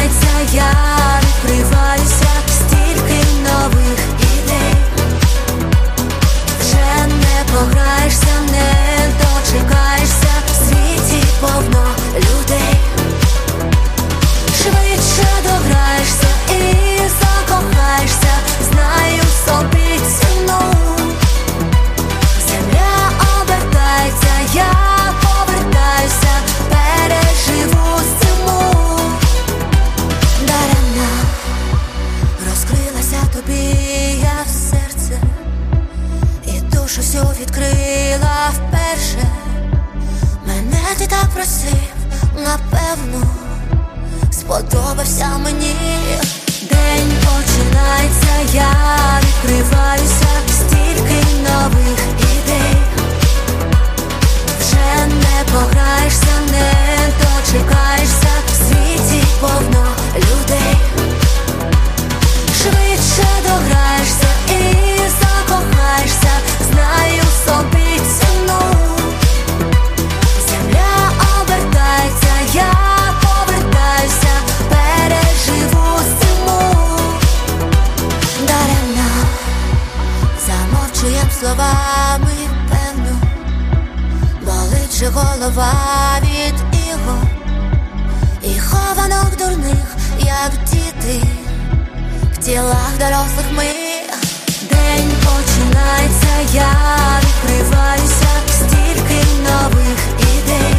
починається, я відкриваюся, стільки нових ідей. Вже не пограєшся, не дочекаєшся, в світі повно людей. Швидше дограєшся і закохаєшся, знаю собі ціну. Земля обертається, я повертаюся, переживу зиму. Даремно розкрилася тобі я в серце, і душу всю відкрила вперше. Мене ти так просив, напевно, сподобався мені. День починається, я відкриваюся, стільки нових ідей. Вже не пограєшся, не дочекаєшся, в світі повно людей. Швидше дограєшся і закохаєшся, знаю собі ціну. Земля обертається, я повертаюся, переживу зиму. Даремно замовчуєм словами, певно, болить же голова від ігор і хованок дурних, як діти в тілах дорослих ми. День починається, я відкриваюся, стільки нових ідей.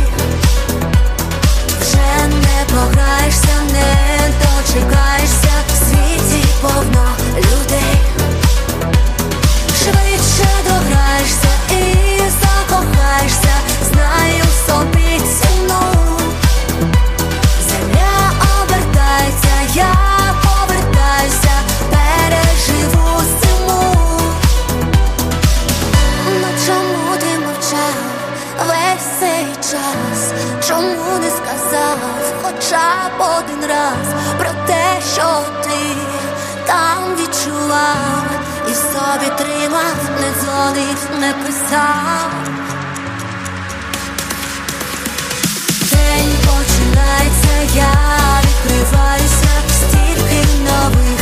Вже не пограєшся, не дочекаєшся, в світі повно людей. Швидше дограєшся і закохаєшся, знаю собі ціну. Земля обертається, я повертаюся, переживу зиму. Ну чому ти мовчав весь цей час? Чому не сказав хоча б один раз про те, що ти там відчував, і в собі тримав, не дзвонив, не писав? День починається, я відкриваюся, стільки нових